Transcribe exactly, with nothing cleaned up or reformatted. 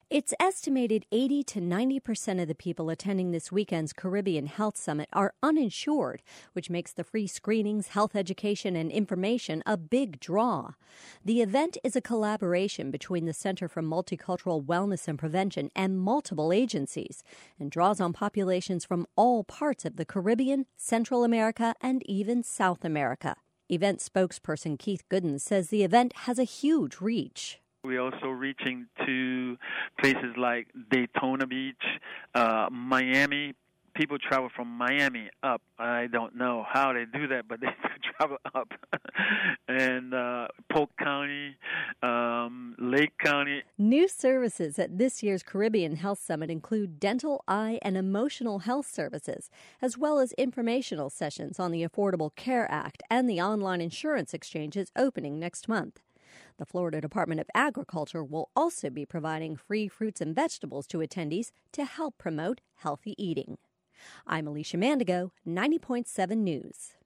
It's estimated eighty to ninety percent of the people attending this weekend's Caribbean Health Summit are uninsured, which makes the free screenings, health education, and information a big draw. The event is a collaboration between the Center for Multicultural Wellness and Prevention and multiple agencies, and draws on populations from all parts of the Caribbean, Central America, and even South America. Event spokesperson Keith Gooden says the event has a huge reach. We're also reaching to places like Daytona Beach, uh, Miami. People travel from Miami up. I don't know how they do that, but they travel up. and uh, Polk County, um, Lake County. New services at this year's Caribbean Health Summit include dental, eye, and emotional health services, as well as informational sessions on the Affordable Care Act and the online insurance exchanges opening next month. The Florida Department of Agriculture will also be providing free fruits and vegetables to attendees to help promote healthy eating. I'm Alicia Mandigo, ninety point seven News.